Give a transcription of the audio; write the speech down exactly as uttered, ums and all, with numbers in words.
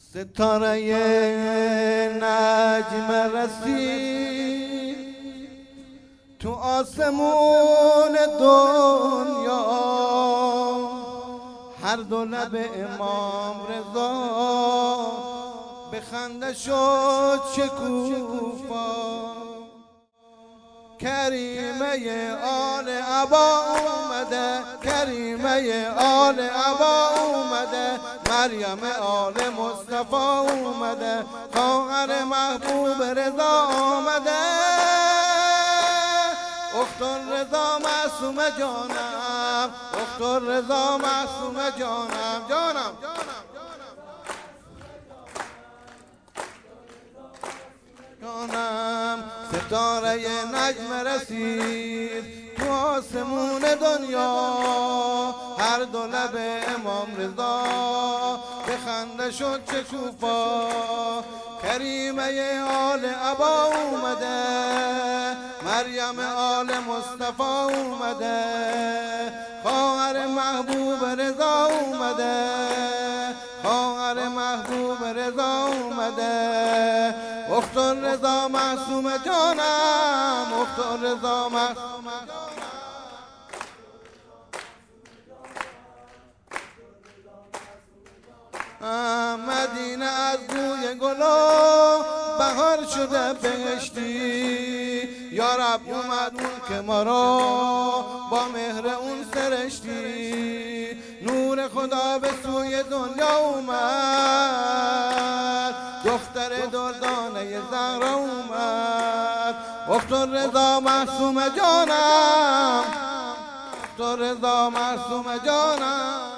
ستاره نجم رسید تو آسمون دنیا، هر دو لب امام رضا به خنده شد شکوفا. کریمه آل عبا اومده، کریمه آل عبا اومده، مریم آل مصطفی اومده، خواهر محبوب رضا آمده. اخت رضا معصومه جانم، اخت رضا معصومه جانم جانم جانم. ستاره نجم رسید تو آسمون دنیا، هر دو لب امام رضا به خنده شد شکوفا. کریمه آل عبا اومده، مریم آل مصطفی اومده، خواهر محبوب رضا اومده، خواهر محبوب رضا اومده. اخت رضا معصومه جانم، اخت رضا معصومه جانم. مدینه از بوی گلو بهار شده بهشتی، یا رب اومد اون که ما را با مهر اون سرشتی. نور خدا به سوی دنیا اومد، دختر دردانه زهرا اومد. اخت رضا معصومه جانم، اخت رضا معصومه جانم.